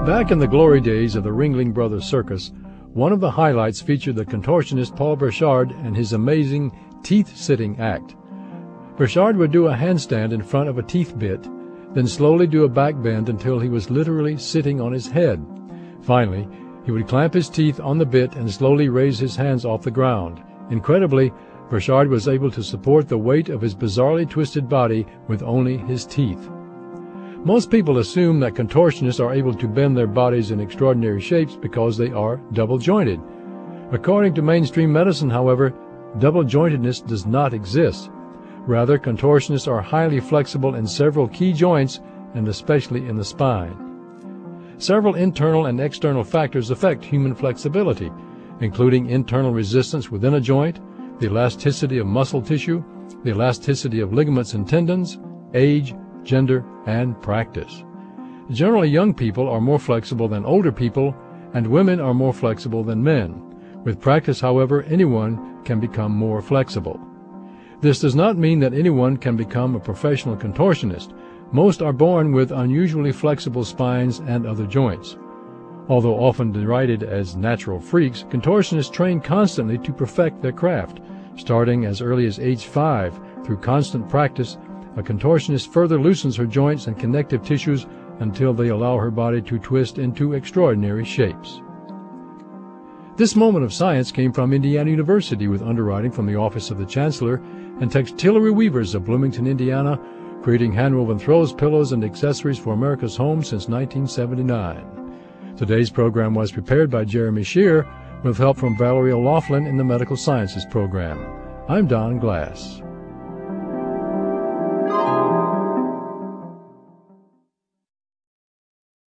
Back in the glory days of the Ringling Brothers Circus, one of the highlights featured the contortionist Paul Burchard and his amazing teeth-sitting act. Burchard would do a handstand in front of a teeth bit, then slowly do a back bend until he was literally sitting on his head. Finally, he would clamp his teeth on the bit and slowly raise his hands off the ground. Incredibly, Burchard was able to support the weight of his bizarrely twisted body with only his teeth. Most people assume that contortionists are able to bend their bodies in extraordinary shapes because they are double-jointed. According to mainstream medicine, however, double-jointedness does not exist. Rather, contortionists are highly flexible in several key joints, and especially in the spine. Several internal and external factors affect human flexibility, including internal resistance within a joint, the elasticity of muscle tissue, the elasticity of ligaments and tendons, age, gender, and practice. Generally, young people are more flexible than older people, and women are more flexible than men. With practice, however, anyone can become more flexible. This does not mean that anyone can become a professional contortionist. Most are born with unusually flexible spines and other joints. Although often derided as natural freaks, contortionists train constantly to perfect their craft. Starting as early as age 5, through constant practice, a contortionist further loosens her joints and connective tissues until they allow her body to twist into extraordinary shapes. This moment of science came from Indiana University with underwriting from the Office of the Chancellor and Textillery Weavers of Bloomington, Indiana, creating hand-woven throws, pillows, and accessories for America's home since 1979. Today's program was prepared by Jeremy Shear with help from Valerie O'Loughlin in the Medical Sciences program. I'm Don Glass.